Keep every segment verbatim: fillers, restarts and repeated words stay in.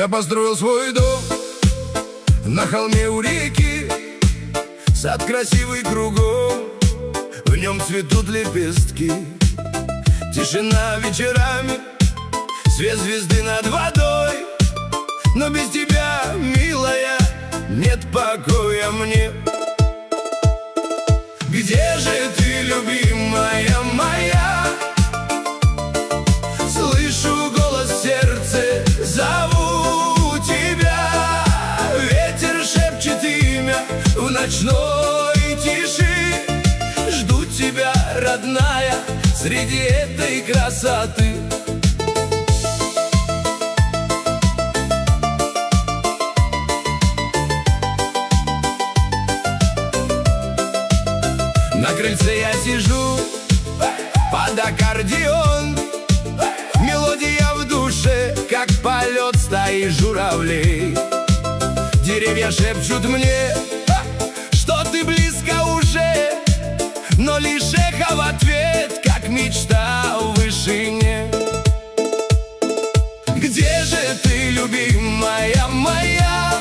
Я построил свой дом на холме у реки, сад красивый кругом, в нем цветут лепестки. Тишина вечерами, свет звезды над водой, но без тебя, милая, нет покоя мне. Где же ты, любимая моя? Слышу голос в сердце, зову тебя. Ветер шепчет имя в ночной тиши. Жду тебя, родная, среди этой красоты. На крыльце я сижу под аккордеон, мелодия в душе, как полет стаи журавлей. Деревья шепчут мне, что ты близко уже, но лишь эхо в ответ, как мечта в вышине. Где же ты, любимая моя?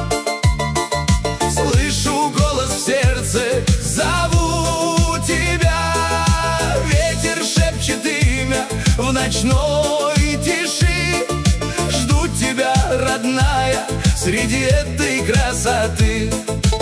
Слышу голос в сердце, зову тебя. Ветер шепчет имя в ночной тиши. Жду тебя, родная, среди этой красоты.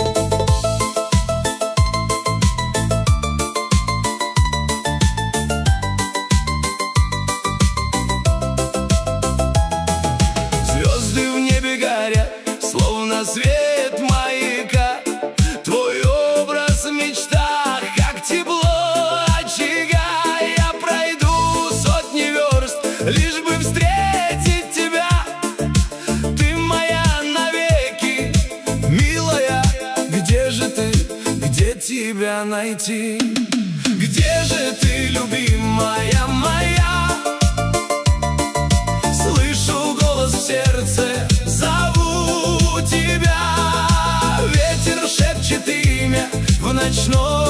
Звезды в небе горят, словно свет маяка. Твой образ в мечтах, как тепло очага. Я пройду сотни верст, лишь бы встретить тебя. Ты моя навеки, милая. Где же ты, где тебя найти? Где же ты, любимая моя? Слышу голос в сердце, зову тебя. Ветер шепчет имя в ночной